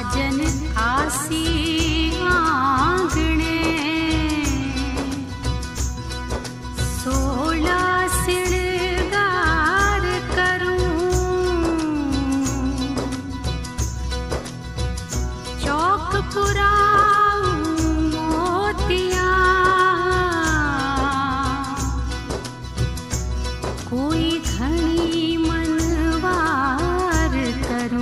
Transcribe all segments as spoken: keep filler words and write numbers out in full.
साजन आसी आंगणे सोला सिणगार करूं चौक पुराऊं मोतिया कोई घनी मनवार करूं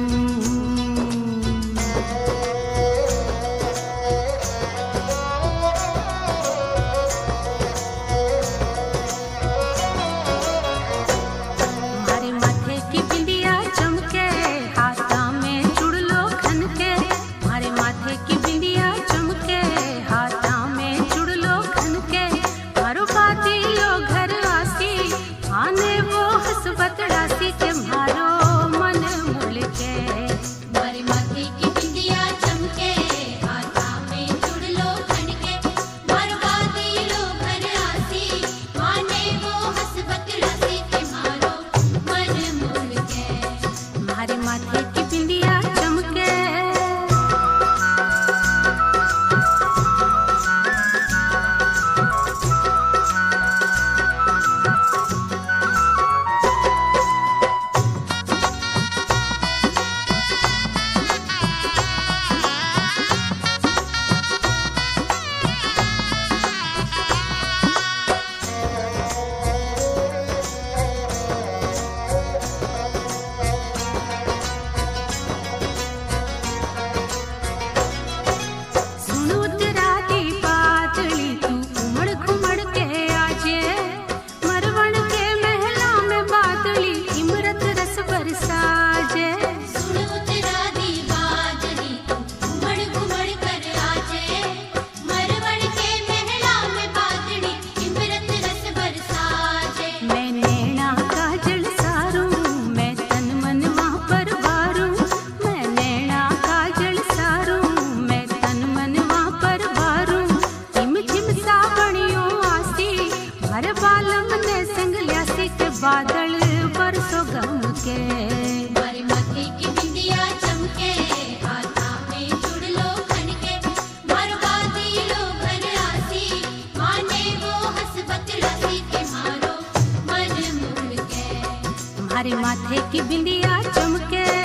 मारे माथे की बिंदिया चमके हाथा में चुड़लो खनके मारे माथे की बिंदिया चमके हाथा में चुड़लो खनके मारो बाती लो घर आसी आने वो हसबत डासी के मारो मन मुलके मारे माथे की बिंदिया चमके हाथा में चुड़लो खनके मारो बाती लो घर आसी आने वो हसबत डासी के मारो मन मुलके मारे माथे की बिंदिया चमके सुनो तेरा दी बादली तू उमड़ घुमड़ के आजे मरवण के महला में बादली इमरत रस बरसाजे सुनो तेरा दी बादली घुमड़ घुमड़ कर आजे मरवण के महला में बादली इमरत रस बरसाजे मैं नैना काजल सारूं मैं तन मन वहाँ पर वारूं मैं नैना काजल सारूं मैं तन मन वहाँ पर वारूं झिम झिम सावणियों आसी भर बालम ने संग ल्यासी के बादल बरसो गम के मारे माथे की बिंदिया चमके हाथा में चुड़लो खनके मारो बाती लो घर आसी आने वो हसबत डासी के मारो मन मुलके हमारे माथे की बिंदिया चमके